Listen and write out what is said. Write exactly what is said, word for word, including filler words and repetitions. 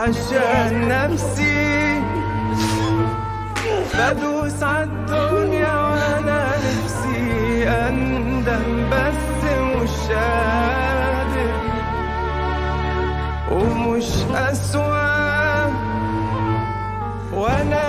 عشان نفسي بدوس عالدنيا وانا نفسي اندم بس مش قادر ومش أسوأ وانا